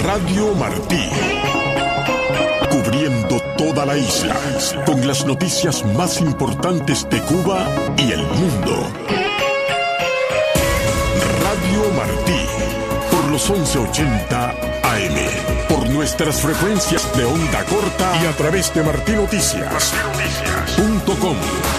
Radio Martí. Cubriendo toda la isla, con las noticias más importantes de Cuba y el mundo. Radio Martí, por los 1180 AM, por nuestras frecuencias de onda corta y a través de martinoticias.com.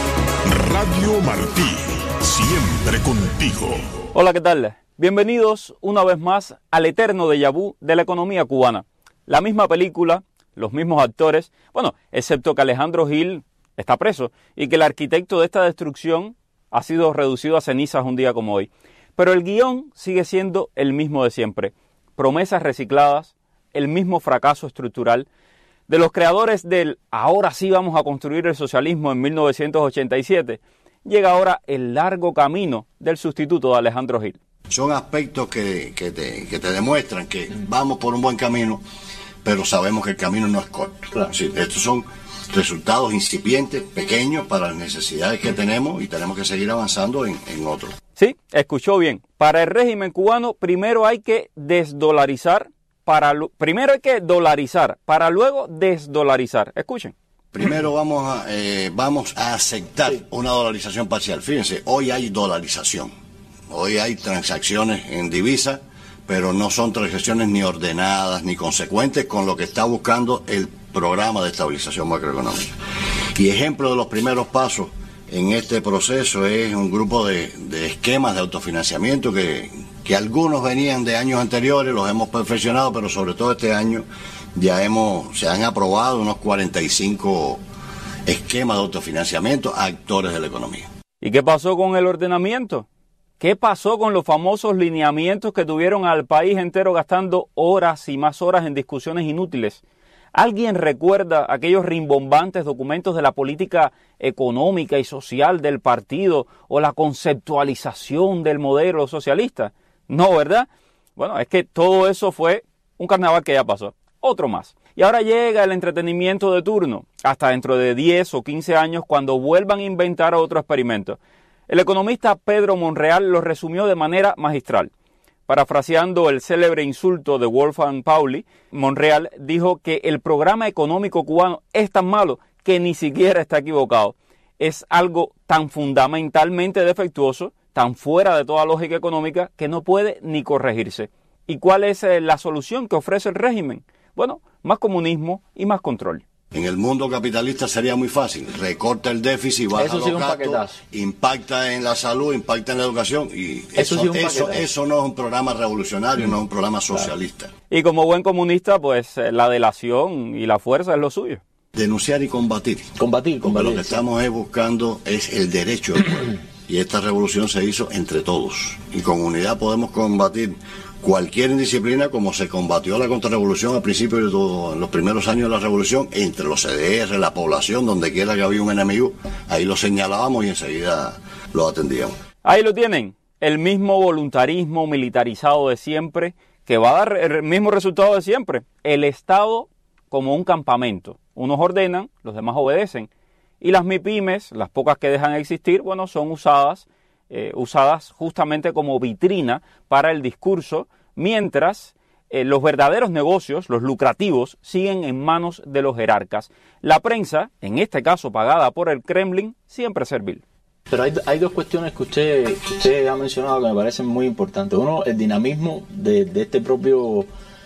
Radio Martí, siempre contigo. Hola, ¿qué tal? Bienvenidos una vez más al eterno déjà vu de la economía cubana. La misma película, los mismos actores, bueno, excepto que Alejandro Gil está preso y que el arquitecto de esta destrucción ha sido reducido a cenizas un día como hoy. Pero el guión sigue siendo el mismo de siempre. Promesas recicladas, el mismo fracaso estructural. De los creadores del ahora sí vamos a construir el socialismo en 1987, llega ahora el largo camino del sustituto de Alejandro Gil. Son aspectos que te demuestran que vamos por un buen camino, pero sabemos que el camino no es corto. Claro. Sí, estos son resultados incipientes, pequeños para las necesidades que tenemos y tenemos que seguir avanzando en otros. Sí, escuchó bien. Para el régimen cubano primero hay que desdolarizar, primero hay que dolarizar para luego desdolarizar. Escuchen. Primero vamos a aceptar una dolarización parcial. Fíjense, hoy hay dolarización. Hoy hay transacciones en divisa, pero no son transacciones ni ordenadas ni consecuentes con lo que está buscando el programa de estabilización macroeconómica. Y ejemplo de los primeros pasos en este proceso es un grupo de esquemas de autofinanciamiento que algunos venían de años anteriores, los hemos perfeccionado, pero sobre todo este año ya se han aprobado unos 45 esquemas de autofinanciamiento a actores de la economía. ¿Y qué pasó con el ordenamiento? ¿Qué pasó con los famosos lineamientos que tuvieron al país entero gastando horas y más horas en discusiones inútiles? ¿Alguien recuerda aquellos rimbombantes documentos de la política económica y social del partido o la conceptualización del modelo socialista? No, ¿verdad? Bueno, es que todo eso fue un carnaval que ya pasó. Otro más. Y ahora llega el entretenimiento de turno, hasta dentro de 10 o 15 años cuando vuelvan a inventar otro experimento. El economista Pedro Monreal lo resumió de manera magistral. Parafraseando el célebre insulto de Wolfgang Pauli, Monreal dijo que el programa económico cubano es tan malo que ni siquiera está equivocado. Es algo tan fundamentalmente defectuoso, tan fuera de toda lógica económica, que no puede ni corregirse. ¿Y cuál es la solución que ofrece el régimen? Bueno, más comunismo y más control. En el mundo capitalista sería muy fácil, recorta el déficit, baja los gastos, impacta en la salud, impacta en la educación y eso no es un programa revolucionario, no es un programa socialista. Claro. Y como buen comunista, pues la delación y la fuerza es lo suyo. Denunciar y combatir. Combatir. Lo que estamos buscando es el derecho del pueblo y esta revolución se hizo entre todos y con unidad podemos combatir cualquier indisciplina como se combatió la contrarrevolución al principio de en los primeros años de la revolución, entre los CDR, la población, donde quiera que había un enemigo, ahí lo señalábamos y enseguida lo atendíamos. Ahí lo tienen, el mismo voluntarismo militarizado de siempre, que va a dar el mismo resultado de siempre. El Estado como un campamento. Unos ordenan, los demás obedecen. Y las MIPYMES, las pocas que dejan de existir, bueno, son usadas justamente como vitrina para el discurso, mientras los verdaderos negocios, los lucrativos, siguen en manos de los jerarcas. La prensa, en este caso pagada por el Kremlin, siempre servil. Pero hay dos cuestiones que usted ha mencionado que me parecen muy importantes. Uno, el dinamismo de este propio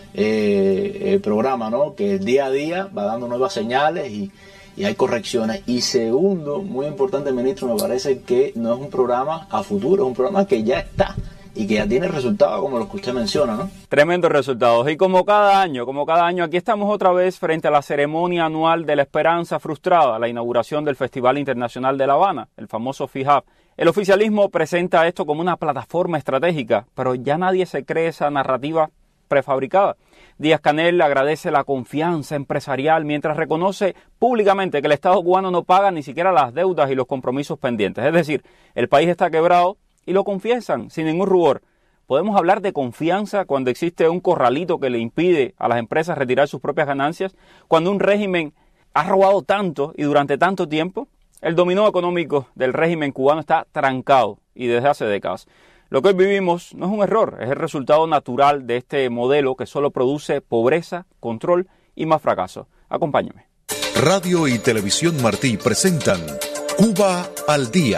programa, ¿no? Que día a día va dando nuevas señales y hay correcciones. Y segundo, muy importante, ministro, me parece que no es un programa a futuro, es un programa que ya está y que ya tiene resultados como los que usted menciona, ¿no? Tremendos resultados. Y como cada año, aquí estamos otra vez frente a la ceremonia anual de la esperanza frustrada, la inauguración del Festival Internacional de La Habana, el famoso FIHAB. El oficialismo presenta esto como una plataforma estratégica, pero ya nadie se cree esa narrativa prefabricada. Díaz-Canel agradece la confianza empresarial mientras reconoce públicamente que el Estado cubano no paga ni siquiera las deudas y los compromisos pendientes. Es decir, el país está quebrado y lo confiesan sin ningún rubor. ¿Podemos hablar de confianza cuando existe un corralito que le impide a las empresas retirar sus propias ganancias? Cuando un régimen ha robado tanto y durante tanto tiempo. El dominó económico del régimen cubano está trancado y desde hace décadas. Lo que hoy vivimos no es un error, es el resultado natural de este modelo que solo produce pobreza, control y más fracaso. Acompáñame. Radio y Televisión Martí presentan Cuba al Día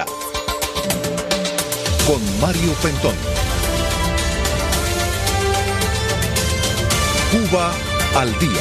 con Mario Pentón. Cuba al Día.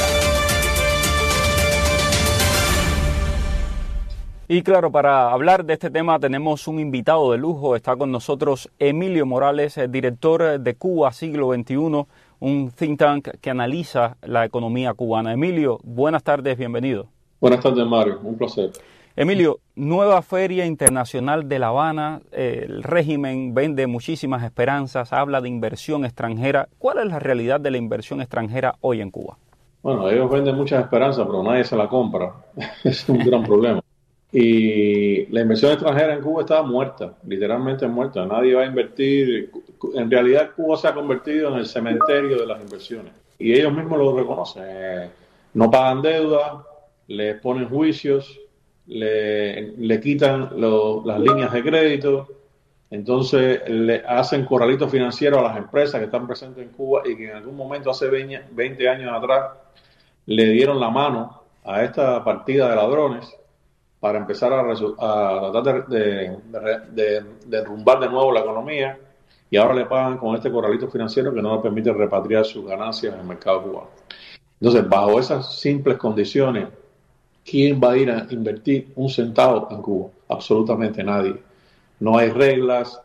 Y claro, para hablar de este tema tenemos un invitado de lujo. Está con nosotros Emilio Morales, director de Cuba Siglo XXI, un think tank que analiza la economía cubana. Emilio, buenas tardes, bienvenido. Buenas tardes, Mario, un placer. Emilio, nueva Feria Internacional de La Habana, el régimen vende muchísimas esperanzas, habla de inversión extranjera. ¿Cuál es la realidad de la inversión extranjera hoy en Cuba? Bueno, ellos venden muchas esperanzas, pero nadie se la compra. Es un gran problema. Y la inversión extranjera en Cuba está muerta, literalmente muerta. Nadie va a invertir. En realidad, Cuba se ha convertido en el cementerio de las inversiones. Y ellos mismos lo reconocen. No pagan deuda, les ponen juicios, le quitan las líneas de crédito. Entonces, le hacen corralitos financieros a las empresas que están presentes en Cuba y que en algún momento, hace 20 años atrás, le dieron la mano a esta partida de ladrones para empezar a tratar de derrumbar de nuevo la economía, y ahora le pagan con este corralito financiero que no le permite repatriar sus ganancias en el mercado cubano. Entonces, bajo esas simples condiciones, ¿quién va a ir a invertir un centavo en Cuba? Absolutamente nadie. No hay reglas,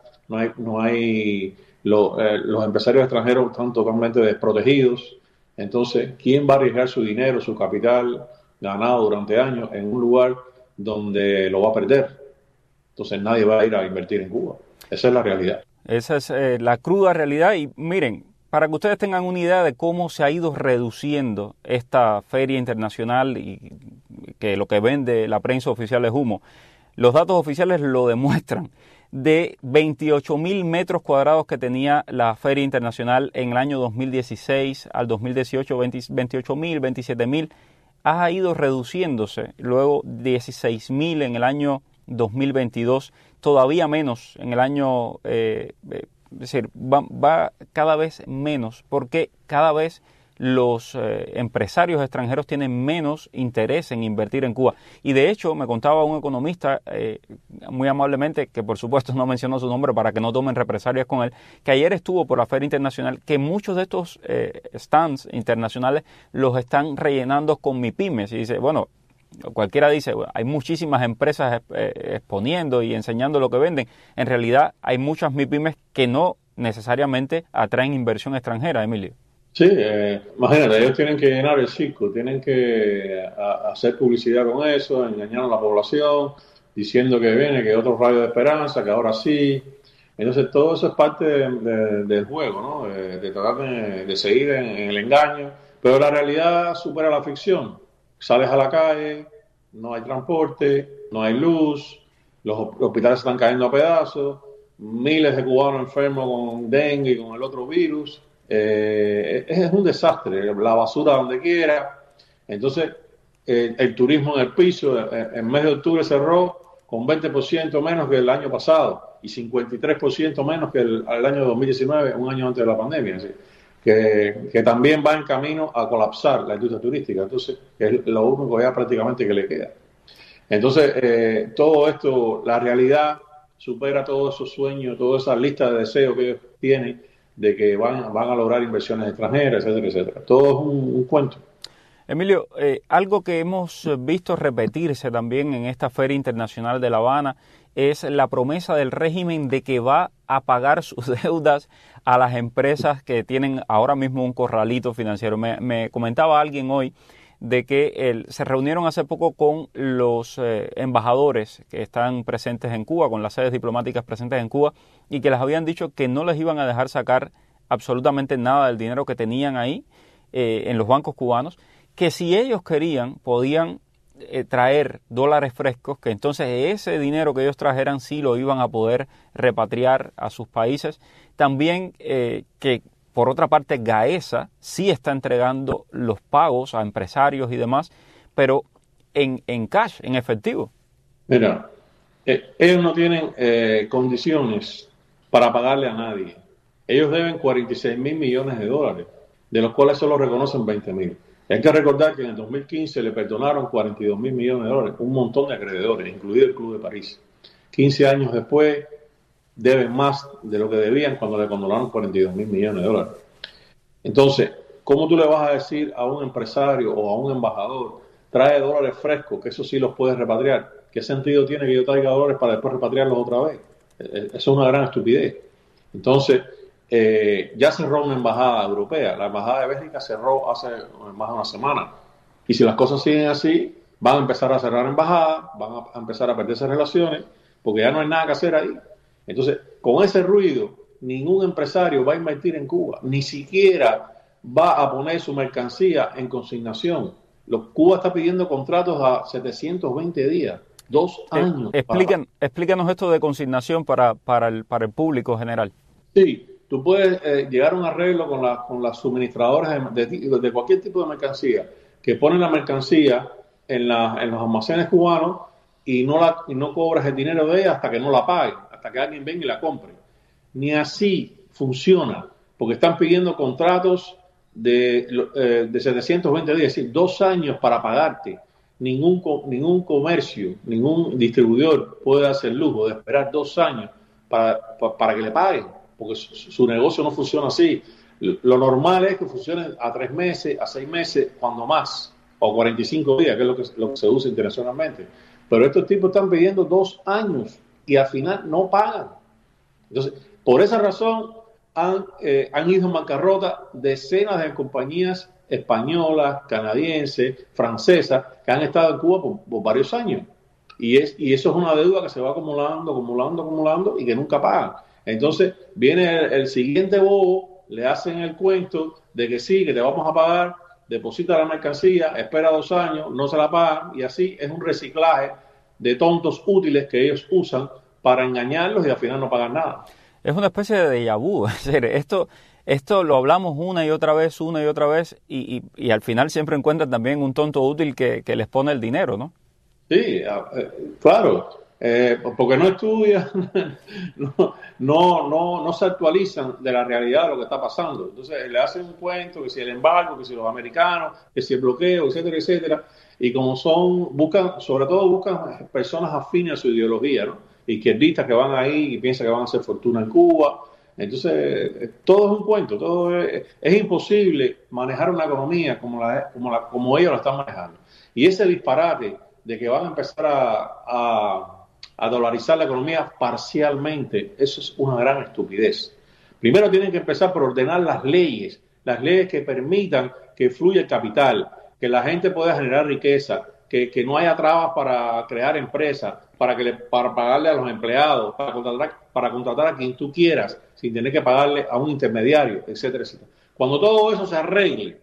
los empresarios extranjeros están totalmente desprotegidos. Entonces, ¿quién va a arriesgar su dinero, su capital ganado durante años en un lugar donde lo va a perder? Entonces nadie va a ir a invertir en Cuba. Esa es la realidad. Esa es la cruda realidad. Y miren, para que ustedes tengan una idea de cómo se ha ido reduciendo esta feria internacional y que lo que vende la prensa oficial es humo, los datos oficiales lo demuestran. De 28.000 metros cuadrados que tenía la feria internacional en el año 2016 al 2018, 28.000, 27.000, ha ido reduciéndose, luego 16.000 en el año 2022, todavía menos en el año, es decir, va cada vez menos, porque cada vez los empresarios extranjeros tienen menos interés en invertir en Cuba. Y de hecho, me contaba un economista, muy amablemente, que por supuesto no mencionó su nombre para que no tomen represalias con él, que ayer estuvo por la Feria Internacional, que muchos de estos stands internacionales los están rellenando con MIPYMES. Y dice, bueno, cualquiera dice, bueno, hay muchísimas empresas exponiendo y enseñando lo que venden. En realidad, hay muchas MIPYMES que no necesariamente atraen inversión extranjera, Emilio. Sí, imagínate, ellos tienen que llenar el circo, tienen que hacer publicidad con eso, engañar a la población, diciendo que viene, que otro rayo de esperanza, que ahora sí. Entonces todo eso es parte del juego, ¿no? De tratar de seguir en el engaño, pero la realidad supera la ficción. Sales a la calle, no hay transporte, no hay luz, los hospitales están cayendo a pedazos, miles de cubanos enfermos con dengue y con el otro virus. Es un desastre, la basura donde quiera. Entonces, el turismo en el piso, en mes de octubre cerró con 20% menos que el año pasado y 53% menos que el año 2019, un año antes de la pandemia. Así que también va en camino a colapsar la industria turística. Entonces, es lo único ya prácticamente que le queda. Entonces, todo esto, la realidad supera todos esos sueños, toda esa lista de deseos que ellos tienen de que van a lograr inversiones extranjeras, etcétera, etcétera. Todo es un cuento. Emilio, algo que hemos visto repetirse también en esta Feria Internacional de La Habana es la promesa del régimen de que va a pagar sus deudas a las empresas que tienen ahora mismo un corralito financiero. Me comentaba alguien hoy de que se reunieron hace poco con los embajadores que están presentes en Cuba, con las sedes diplomáticas presentes en Cuba, y que les habían dicho que no les iban a dejar sacar absolutamente nada del dinero que tenían ahí en los bancos cubanos, que si ellos querían podían traer dólares frescos, que entonces ese dinero que ellos trajeran sí lo iban a poder repatriar a sus países. También que por otra parte Gaesa sí está entregando los pagos a empresarios y demás, pero en cash, en efectivo. Mira, ellos no tienen condiciones para pagarle a nadie. Ellos deben 46 mil millones de dólares, de los cuales solo reconocen 20 mil. Hay que recordar que en el 2015 le perdonaron 42 mil millones de dólares, un montón de acreedores, incluido el Club de París. 15 años después deben más de lo que debían cuando le condonaron 42 mil millones de dólares. Entonces, ¿cómo tú le vas a decir a un empresario o a un embajador, trae dólares frescos, que eso sí los puedes repatriar? ¿Qué sentido tiene que yo traiga dólares para después repatriarlos otra vez? Eso es una gran estupidez. Entonces, ya cerró una embajada europea. La embajada de Bélgica cerró hace más de una semana. Y si las cosas siguen así, van a empezar a cerrar embajadas, van a empezar a perderse relaciones, porque ya no hay nada que hacer ahí. Entonces, con ese ruido, ningún empresario va a invertir en Cuba, ni siquiera va a poner su mercancía en consignación. Cuba está pidiendo contratos a 720 días, 2 años. Explícanos esto de consignación para el público general. Sí, tú puedes llegar a un arreglo con las suministradoras de cualquier tipo de mercancía, que ponen la mercancía en los almacenes cubanos y no cobras el dinero de ella hasta que no la paguen, hasta que alguien venga y la compre. Ni así funciona, porque están pidiendo contratos de 720 días, es decir, 2 años para pagarte. Ningún comercio, ningún distribuidor puede hacer el lujo de esperar 2 años para que le paguen, porque su negocio no funciona así. Lo normal es que funcione a 3 meses, a 6 meses, cuando más, o 45 días, que es lo que se usa internacionalmente. Pero estos tipos están pidiendo 2 años y al final no pagan. Entonces, por esa razón han ido en bancarrota decenas de compañías españolas, canadienses, francesas, que han estado en Cuba por varios años. Y eso es una deuda que se va acumulando y que nunca pagan. Entonces viene el siguiente bobo, le hacen el cuento de que sí, que te vamos a pagar, deposita la mercancía, espera 2 años, no se la pagan, y así es un reciclaje de tontos útiles que ellos usan para engañarlos y al final no pagan nada. Es una especie de déjà vu. Es decir, esto lo hablamos una y otra vez, y al final siempre encuentran también un tonto útil que les pone el dinero, ¿no? Sí, claro, porque no estudian, no se actualizan de la realidad de lo que está pasando. Entonces le hacen un cuento, que si el embargo, que si los americanos, que si el bloqueo, etcétera, etcétera. Y como sobre todo buscan personas afines a su ideología, ¿no? Izquierdistas que van ahí y piensan que van a hacer fortuna en Cuba. Entonces, todo es un cuento, es imposible manejar una economía como ellos la están manejando. Y ese disparate de que van a empezar a dolarizar la economía parcialmente, eso es una gran estupidez. Primero tienen que empezar por ordenar las leyes que permitan que fluya el capital, que la gente pueda generar riqueza, que no haya trabas para crear empresas, para pagarle a los empleados, para contratar a quien tú quieras, sin tener que pagarle a un intermediario, etcétera, etcétera. Cuando todo eso se arregle,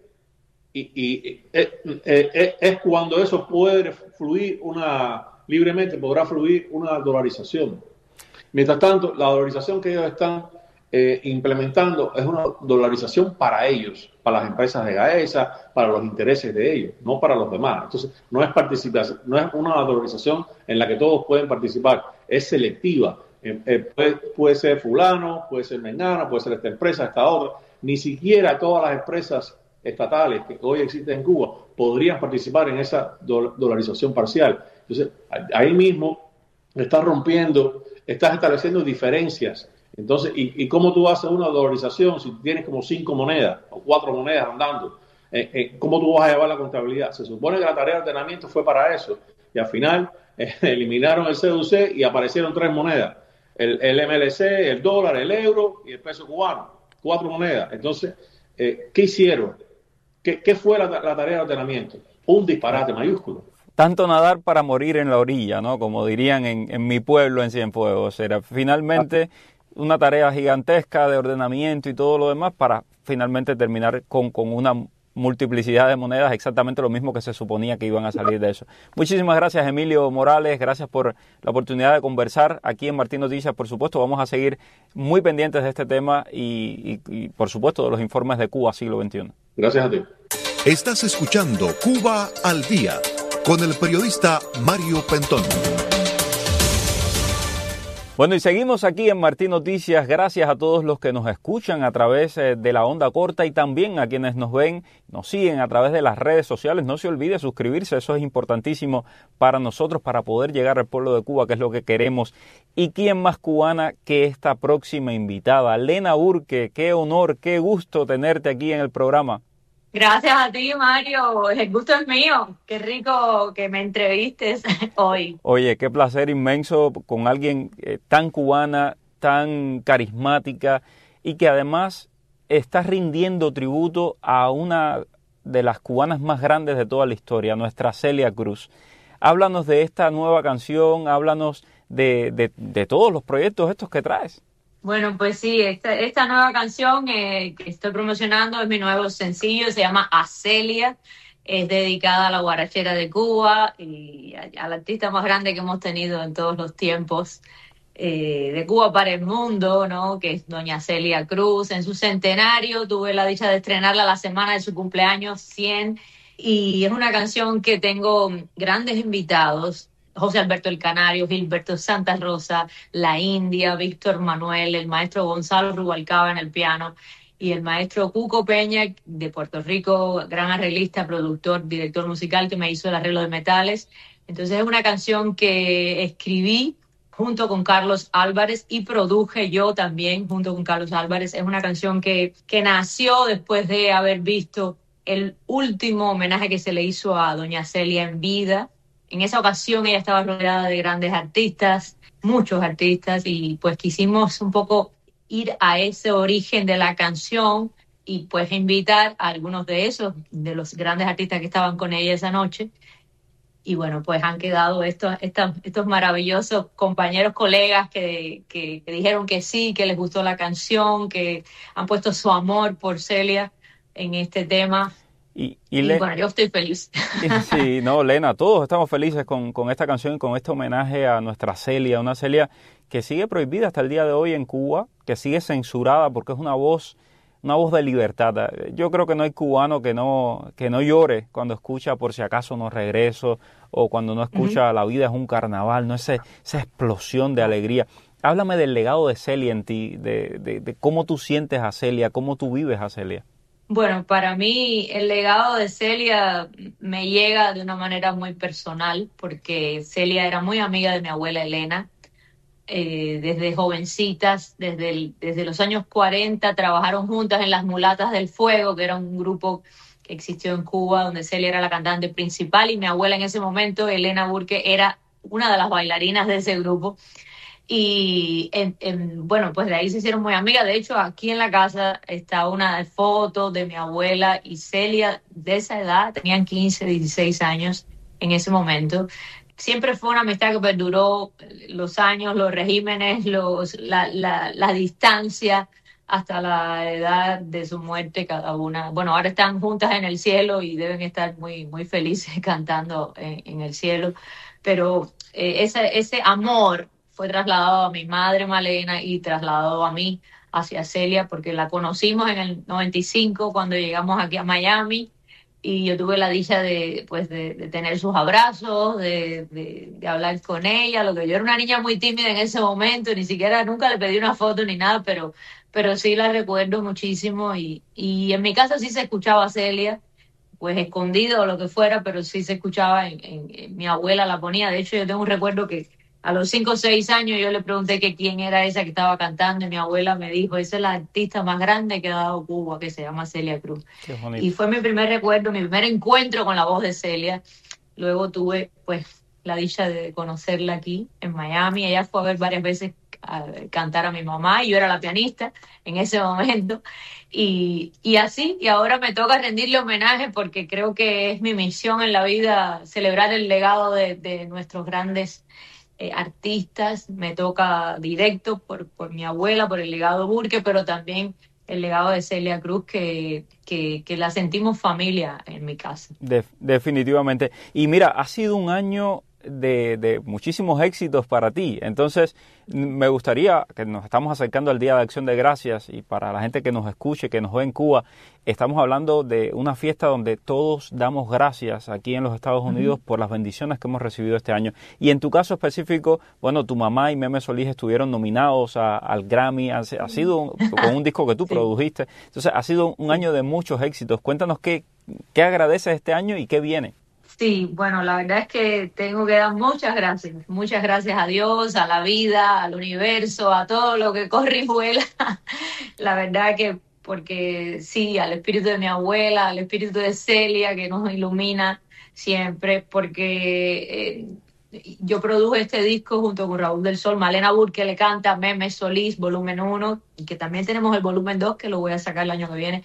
es cuando eso puede fluir libremente, podrá fluir una dolarización. Mientras tanto, la dolarización que ellos están implementando es una dolarización para ellos, para las empresas de Gaesa, para los intereses de ellos, no para los demás. Entonces, no es participación, no es una dolarización en la que todos pueden participar, es selectiva. Puede ser fulano, puede ser mengano, puede ser esta empresa, esta otra. Ni siquiera todas las empresas estatales que hoy existen en Cuba podrían participar en esa dolarización parcial. Entonces, ahí mismo estás estableciendo diferencias. Entonces, ¿y cómo tú haces una dolarización si tienes como 5 monedas o 4 monedas andando? ¿Cómo tú vas a llevar la contabilidad? Se supone que la tarea de ordenamiento fue para eso, y al final eliminaron el CUC y aparecieron 3 monedas: el MLC, el dólar, el euro y el peso cubano. 4 monedas. Entonces, ¿qué hicieron? ¿Qué fue la tarea de ordenamiento? Un disparate mayúsculo. Tanto nadar para morir en la orilla, ¿no? Como dirían en mi pueblo en Cienfuegos. Era finalmente una tarea gigantesca de ordenamiento y todo lo demás para finalmente terminar con una multiplicidad de monedas, exactamente lo mismo que se suponía que iban a salir de eso. Muchísimas gracias, Emilio Morales, gracias por la oportunidad de conversar aquí en Martín Noticias. Por supuesto, vamos a seguir muy pendientes de este tema y por supuesto, de los informes de Cuba siglo XXI. Gracias a ti. Estás escuchando Cuba al Día con el periodista Mario Pentón. Bueno, y seguimos aquí en Martí Noticias. Gracias a todos los que nos escuchan a través de la onda corta y también a quienes nos ven, nos siguen a través de las redes sociales. No se olvide suscribirse, eso es importantísimo para nosotros, para poder llegar al pueblo de Cuba, que es lo que queremos. ¿Y quién más cubana que esta próxima invitada? Lena Burke, qué honor, qué gusto tenerte aquí en el programa. Gracias a ti, Mario. El gusto es mío. Qué rico que me entrevistes hoy. Oye, qué placer inmenso con alguien tan cubana, tan carismática y que además está rindiendo tributo a una de las cubanas más grandes de toda la historia, nuestra Celia Cruz. Háblanos de esta nueva canción, háblanos de todos los proyectos estos que traes. Bueno, pues sí, esta nueva canción que estoy promocionando es mi nuevo sencillo, se llama A Celia, es dedicada a la guarachera de Cuba y al artista más grande que hemos tenido en todos los tiempos, de Cuba para el mundo, ¿no? Que es doña Celia Cruz. En su centenario tuve la dicha de estrenarla la semana de su cumpleaños 100 y es una canción que tengo grandes invitados. José Alberto El Canario, Gilberto Santa Rosa, La India, Víctor Manuel, el maestro Gonzalo Rubalcaba en el piano y el maestro Cuco Peña de Puerto Rico, gran arreglista, productor, director musical que me hizo el arreglo de metales. Entonces es una canción que escribí junto con Carlos Álvarez y produje yo también junto con Carlos Álvarez. Es una canción que nació después de haber visto el último homenaje que se le hizo a doña Celia en vida. En esa ocasión ella estaba rodeada de grandes artistas, muchos artistas, y pues quisimos un poco ir a ese origen de la canción y pues invitar a algunos de los grandes artistas que estaban con ella esa noche. Y bueno, pues han quedado estos maravillosos compañeros, colegas que dijeron que sí, que les gustó la canción, que han puesto su amor por Celia en este tema. Y bueno, yo estoy feliz. Sí, no, Lena, todos estamos felices con esta canción y con este homenaje a nuestra Celia, una Celia que sigue prohibida hasta el día de hoy en Cuba, que sigue censurada porque es una voz de libertad. Yo creo que no hay cubano que no llore cuando escucha Por si acaso no regreso o cuando no escucha La vida es un carnaval, no esa explosión de alegría. Háblame del legado de Celia en ti, de cómo tú sientes a Celia, cómo tú vives a Celia. Bueno, para mí el legado de Celia me llega de una manera muy personal porque Celia era muy amiga de mi abuela Elena. Desde jovencitas, desde los años 40 trabajaron juntas en Las Mulatas del Fuego, que era un grupo que existió en Cuba donde Celia era la cantante principal y mi abuela en ese momento, Elena Burke, era una de las bailarinas de ese grupo. Y bueno, pues de ahí se hicieron muy amigas. De hecho, aquí en la casa está una foto de mi abuela y Celia de esa edad, tenían 15, 16 años en ese momento. Siempre fue una amistad que perduró los años, los regímenes, la distancia hasta la edad de su muerte cada una. Bueno, ahora están juntas en el cielo y deben estar muy, muy felices cantando en el cielo. Pero ese amor fue trasladado a mi madre Malena y trasladado a mí hacia Celia porque la conocimos en el 95 cuando llegamos aquí a Miami y yo tuve la dicha de tener sus abrazos, de hablar con ella, lo que yo era una niña muy tímida en ese momento, nunca le pedí una foto ni nada, pero sí la recuerdo muchísimo y en mi casa sí se escuchaba a Celia, pues escondido o lo que fuera, pero sí se escuchaba, mi abuela la ponía. De hecho yo tengo un recuerdo que a los 5 o 6 años yo le pregunté que quién era esa que estaba cantando y mi abuela me dijo, esa es la artista más grande que ha dado Cuba, que se llama Celia Cruz. Y fue mi primer recuerdo, mi primer encuentro con la voz de Celia. Luego tuve pues la dicha de conocerla aquí en Miami. Ella fue a ver varias veces a cantar a mi mamá y yo era la pianista en ese momento. Y así, y ahora me toca rendirle homenaje porque creo que es mi misión en la vida celebrar el legado de nuestros grandes artistas. Me toca directo por mi abuela, por el legado Burke, pero también el legado de Celia Cruz, que la sentimos familia en mi casa. Definitivamente. Y mira, ha sido un año de muchísimos éxitos para ti. Entonces, me gustaría, que nos estamos acercando al Día de Acción de Gracias, y para la gente que nos escuche, que nos ve en Cuba, estamos hablando de una fiesta donde todos damos gracias aquí en los Estados Unidos por las bendiciones que hemos recibido este año. Y en tu caso específico, bueno, tu mamá y Meme Solís estuvieron nominados al Grammy, ha sido con un disco que tú produjiste. Entonces, ha sido un año de muchos éxitos. Cuéntanos qué agradeces este año y qué viene. Sí, bueno, la verdad es que tengo que dar muchas gracias a Dios, a la vida, al universo, a todo lo que corre y vuela. La verdad que, porque sí, al espíritu de mi abuela, al espíritu de Celia, que nos ilumina siempre, porque yo produje este disco junto con Raúl del Sol, Malena Burke le canta, Meme Solís, volumen 1, y que también tenemos el volumen 2, que lo voy a sacar el año que viene.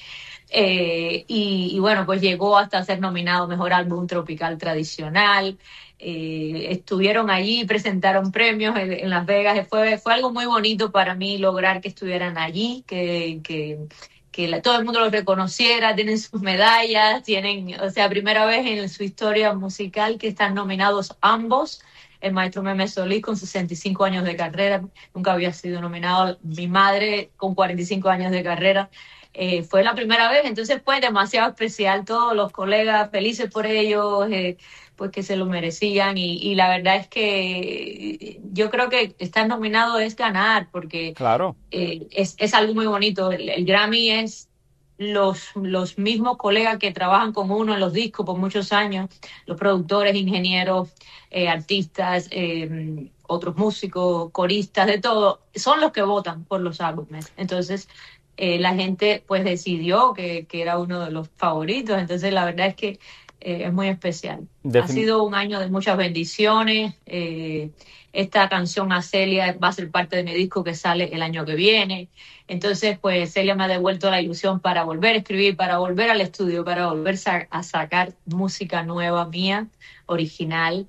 Y bueno, pues llegó hasta ser nominado Mejor Álbum Tropical Tradicional. Estuvieron allí, presentaron premios en Las Vegas. Fue algo muy bonito para mí lograr que estuvieran allí, que todo el mundo los reconociera. Tienen sus medallas, o sea, primera vez en su historia musical que están nominados ambos. El maestro Meme Solís con 65 años de carrera, nunca había sido nominado. Mi madre con 45 años de carrera. Fue la primera vez, entonces fue demasiado especial. Todos los colegas felices por ellos, pues que se lo merecían, y la verdad es que yo creo que estar nominado es ganar, porque claro, es algo muy bonito. El Grammy es los mismos colegas que trabajan con uno en los discos por muchos años, los productores, ingenieros, artistas, otros músicos, coristas, de todo, son los que votan por los álbumes. Entonces la gente pues decidió que era uno de los favoritos. Entonces la verdad es que es muy especial. Ha sido un año de muchas bendiciones. Esta canción a Celia va a ser parte de mi disco que sale el año que viene. Entonces pues Celia me ha devuelto la ilusión para volver a escribir, para volver al estudio, para volver a sacar música nueva mía, original.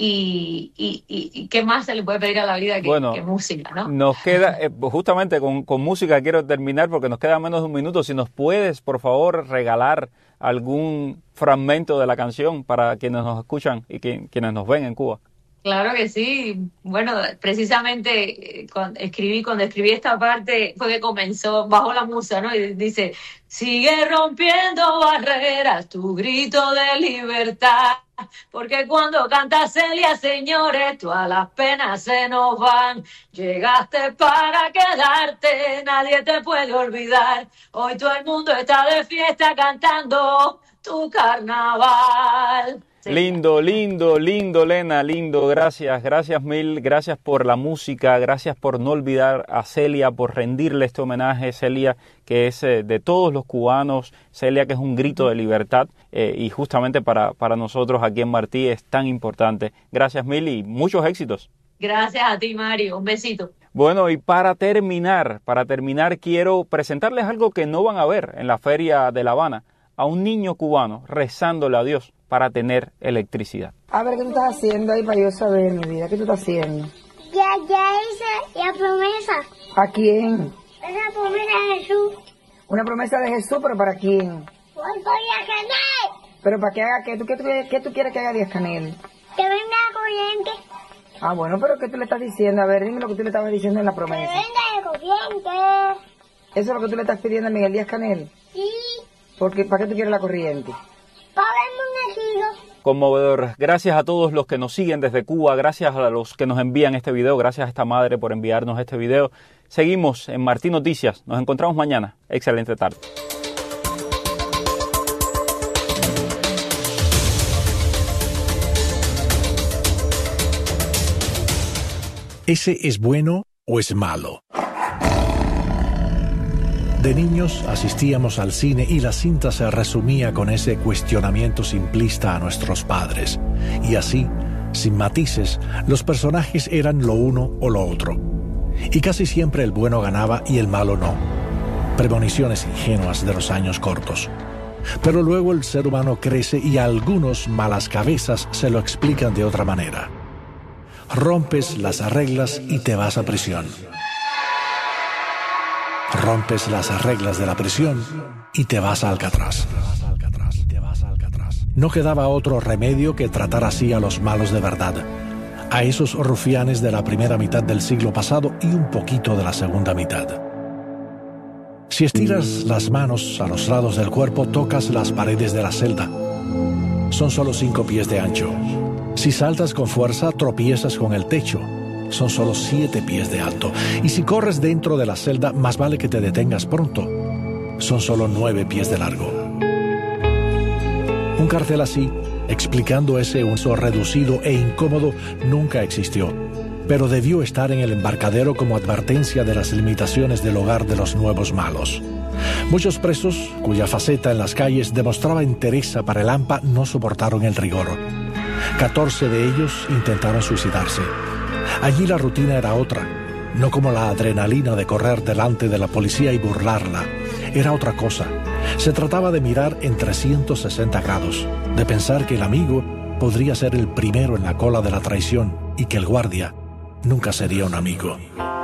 Y qué más se le puede pedir a la vida que música, ¿no? Nos queda, justamente con música quiero terminar, porque nos queda menos de un minuto. Si nos puedes, por favor, regalar algún fragmento de la canción para quienes nos escuchan y quienes nos ven en Cuba. Claro que sí. Bueno, precisamente cuando escribí esta parte fue que comenzó, bajó la musa, ¿no? Y dice: sigue rompiendo barreras, tu grito de libertad, porque cuando canta Celia, señores, todas las penas se nos van. Llegaste para quedarte, nadie te puede olvidar. Hoy todo el mundo está de fiesta cantando tu carnaval. Lindo, Lena, lindo, gracias mil, gracias por la música, gracias por no olvidar a Celia, por rendirle este homenaje. Celia, que es de todos los cubanos, Celia, que es un grito de libertad, y justamente para nosotros aquí en Martí es tan importante. Gracias mil y muchos éxitos. Gracias a ti, Mario, un besito. Bueno, y para terminar quiero presentarles algo que no van a ver en la Feria de La Habana, a un niño cubano rezándole a Dios para tener electricidad. A ver, ¿qué tú estás haciendo ahí para yo saber, mi vida? ¿Qué tú estás haciendo? Ya hice la promesa. ¿A quién? Una promesa de Jesús. ¿Una promesa de Jesús, pero para quién? Por Díaz-Canel. ¿Pero para que haga qué? ¿Qué tú quieres que haga Díaz-Canel? Que venga la corriente. Ah, bueno, pero ¿qué tú le estás diciendo? A ver, dime lo que tú le estabas diciendo en la promesa. Que venga la corriente. ¿Eso es lo que tú le estás pidiendo a Miguel Díaz-Canel? Sí. Porque, ¿para qué tú quieres la corriente? Para verme un asilo. Conmovedor. Gracias a todos los que nos siguen desde Cuba, gracias a los que nos envían este video, gracias a esta madre por enviarnos este video. Seguimos en Martí Noticias. Nos encontramos mañana. Excelente tarde. ¿Ese es bueno o es malo? De niños asistíamos al cine y la cinta se resumía con ese cuestionamiento simplista a nuestros padres. Y así, sin matices, los personajes eran lo uno o lo otro. Y casi siempre el bueno ganaba y el malo no. Premoniciones ingenuas de los años cortos. Pero luego el ser humano crece y a algunos malas cabezas se lo explican de otra manera. Rompes las reglas y te vas a prisión. Rompes las reglas de la prisión y te vas a Alcatraz. No quedaba otro remedio que tratar así a los malos de verdad, a esos rufianes de la primera mitad del siglo pasado y un poquito de la segunda mitad. Si estiras las manos a los lados del cuerpo, tocas las paredes de la celda. Son solo 5 pies de ancho. Si saltas con fuerza, tropiezas con el techo. Son solo 7 pies de alto. Y si corres dentro de la celda, más vale que te detengas pronto. Son solo 9 pies de largo. Un cartel así, explicando ese uso reducido e incómodo, nunca existió, pero debió estar en el embarcadero como advertencia de las limitaciones del hogar de los nuevos malos. Muchos presos, cuya faceta en las calles demostraba entereza para el AMPA, no soportaron el rigor. 14 de ellos intentaron suicidarse. Allí la rutina era otra, no como la adrenalina de correr delante de la policía y burlarla. Era otra cosa. Se trataba de mirar en 360 grados, de pensar que el amigo podría ser el primero en la cola de la traición y que el guardia nunca sería un amigo.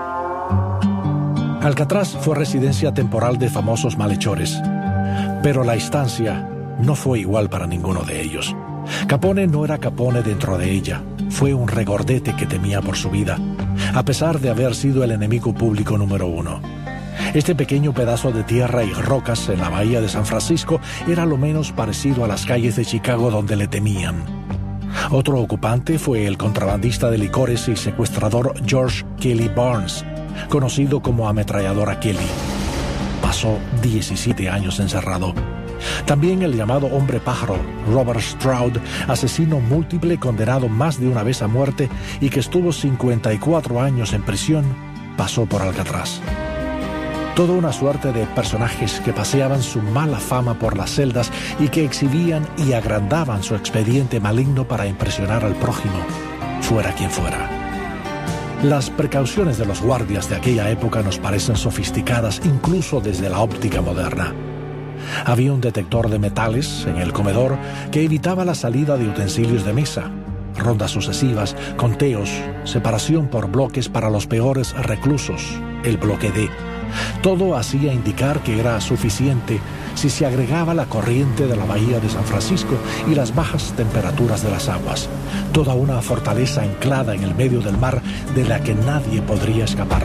Alcatraz fue residencia temporal de famosos malhechores, pero la estancia no fue igual para ninguno de ellos. Capone no era Capone dentro de ella, fue un regordete que temía por su vida, a pesar de haber sido el enemigo público número 1. Este pequeño pedazo de tierra y rocas en la bahía de San Francisco era lo menos parecido a las calles de Chicago donde le temían. Otro ocupante fue el contrabandista de licores y secuestrador George Kelly Barnes, conocido como Ametralladora Kelly. Pasó 17 años encerrado. También el llamado hombre pájaro, Robert Stroud, asesino múltiple condenado más de una vez a muerte y que estuvo 54 años en prisión, pasó por Alcatraz. Toda una suerte de personajes que paseaban su mala fama por las celdas y que exhibían y agrandaban su expediente maligno para impresionar al prójimo, fuera quien fuera. Las precauciones de los guardias de aquella época nos parecen sofisticadas incluso desde la óptica moderna. Había un detector de metales en el comedor que evitaba la salida de utensilios de mesa, rondas sucesivas, conteos, separación por bloques para los peores reclusos, el bloque D. Todo hacía indicar que era suficiente si se agregaba la corriente de la bahía de San Francisco y las bajas temperaturas de las aguas. Toda una fortaleza anclada en el medio del mar de la que nadie podría escapar.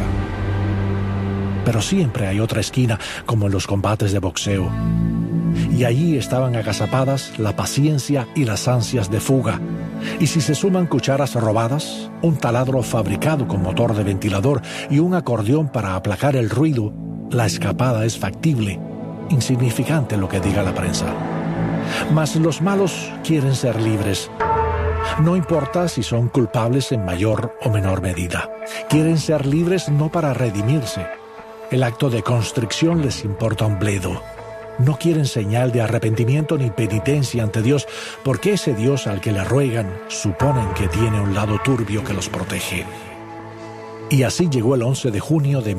Pero siempre hay otra esquina, como en los combates de boxeo. Y allí estaban agazapadas la paciencia y las ansias de fuga. Y si se suman cucharas robadas, un taladro fabricado con motor de ventilador y un acordeón para aplacar el ruido, la escapada es factible, insignificante lo que diga la prensa. Mas los malos quieren ser libres. No importa si son culpables en mayor o menor medida. Quieren ser libres no para redimirse. El acto de constricción les importa un bledo. No quieren señal de arrepentimiento ni penitencia ante Dios, porque ese Dios al que le ruegan suponen que tiene un lado turbio que los protege. Y así llegó el 11 de junio de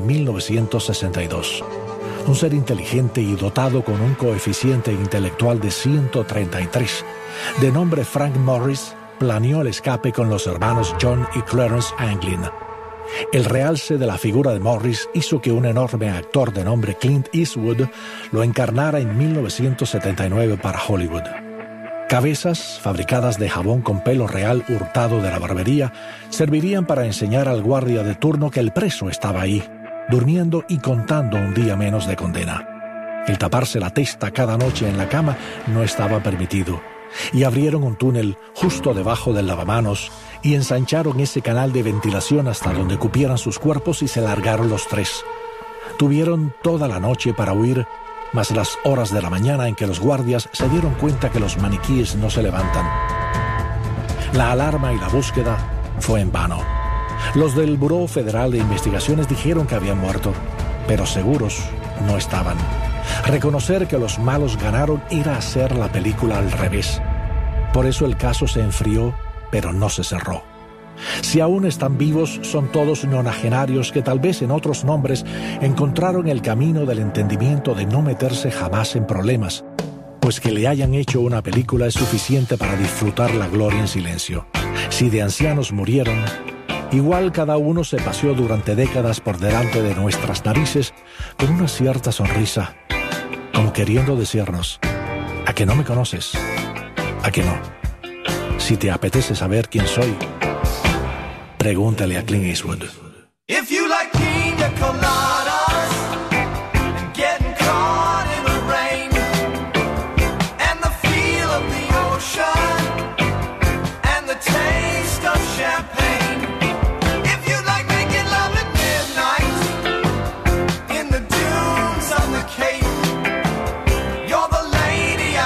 1962. Un ser inteligente y dotado con un coeficiente intelectual de 133, de nombre Frank Morris, planeó el escape con los hermanos John y Clarence Anglin. El realce de la figura de Morris hizo que un enorme actor de nombre Clint Eastwood lo encarnara en 1979 para Hollywood. Cabezas fabricadas de jabón con pelo real hurtado de la barbería servirían para enseñar al guardia de turno que el preso estaba ahí, durmiendo y contando un día menos de condena. El taparse la testa cada noche en la cama no estaba permitido, y abrieron un túnel justo debajo del lavamanos y ensancharon ese canal de ventilación hasta donde cupieran sus cuerpos y se largaron los tres. Tuvieron toda la noche para huir, más las horas de la mañana en que los guardias se dieron cuenta que los maniquíes no se levantan. La alarma y la búsqueda fue en vano. Los del Buró Federal de Investigaciones dijeron que habían muerto, pero seguros no estaban. Reconocer que los malos ganaron era hacer la película al revés. Por eso el caso se enfrió, pero no se cerró. Si aún están vivos, son todos nonagenarios que tal vez en otros nombres encontraron el camino del entendimiento de no meterse jamás en problemas, pues que le hayan hecho una película es suficiente para disfrutar la gloria en silencio. Si de ancianos murieron, igual cada uno se paseó durante décadas por delante de nuestras narices con una cierta sonrisa, como queriendo decirnos: ¿a que no me conoces? ¿A que no? Si te apetece saber quién soy, pregúntale a Clint Eastwood. If you like pina colada